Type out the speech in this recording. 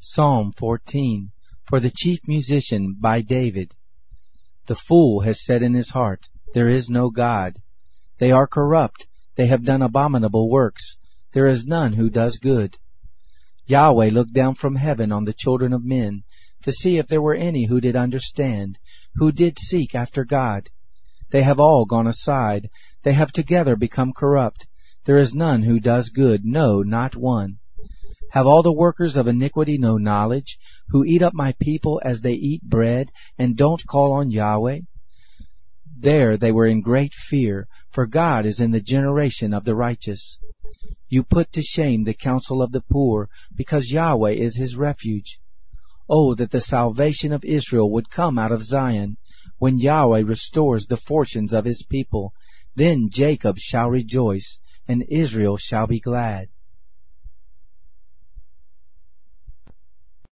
Psalm 14, for the chief musician, by David. The fool has said in his heart, there is no God. They are corrupt, they have done abominable works. There is none who does good. Yahweh looked down from heaven on the children of men, to see if there were any who did understand, who did seek after God. They have all gone aside, they have together become corrupt. There is none who does good, no, not one. Have all the workers of iniquity no knowledge, who eat up my people as they eat bread, and don't call on Yahweh? There they were in great fear, for God is in the generation of the righteous. You put to shame the counsel of the poor, because Yahweh is his refuge. Oh, that the salvation of Israel would come out of Zion, when Yahweh restores the fortunes of his people. Then Jacob shall rejoice, and Israel shall be glad.